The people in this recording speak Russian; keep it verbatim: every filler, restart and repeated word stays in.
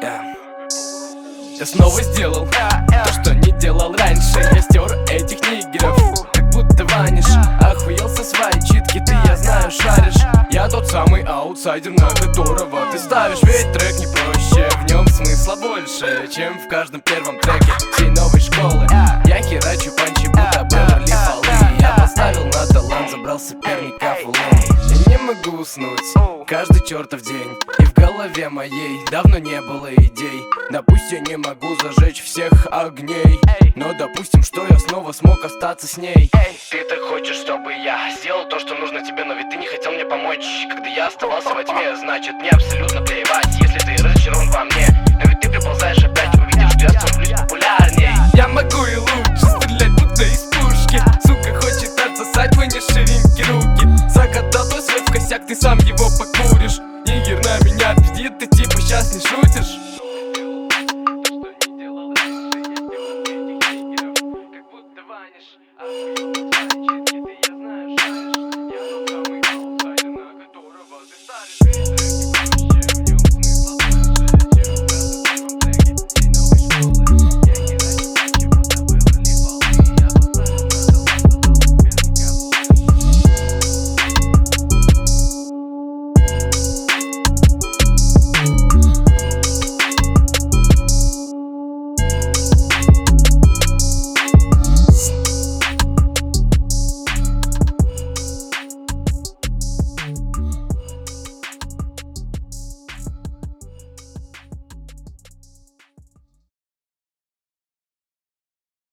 Yeah. Я снова сделал то, что не делал раньше. Я стер этих нигеров, как будто ванишь. Охуел со своей читки, ты, я знаю, шаришь. Я тот самый аутсайдер, на которого ты ставишь. Ведь трек не проще, в нем смысла больше, чем в каждом первом треке всей новой школы. Я херачу панчи, будто Беверли Фоллы. Я поставил на талант, забрал соперника фуллы. Я не могу уснуть каждый чертов день, и в голове моей давно не было идей. Допустим, я не могу зажечь всех огней, но допустим, что я снова смог остаться с ней. Ты так хочешь, чтобы я сделал то, что нужно тебе, но ведь ты не хотел мне помочь, когда я оставался во тьме. Значит, мне абсолютно плевать, если ты разочарован во мне. Но ведь ты приползаешь опять, увидишь, что я становлюсь популярней. Я могу и лучше стрелять, будто из пушки. Сука хочет отсосать твои ширинки руки. Закатал твой свет в косяк, ты сам его покуришь. Нигер на меня пиздит, ты типа сейчас не шутишь. Ты, я знаю, шаришь. Я тот самый аутсайдер, на которого ты старишь.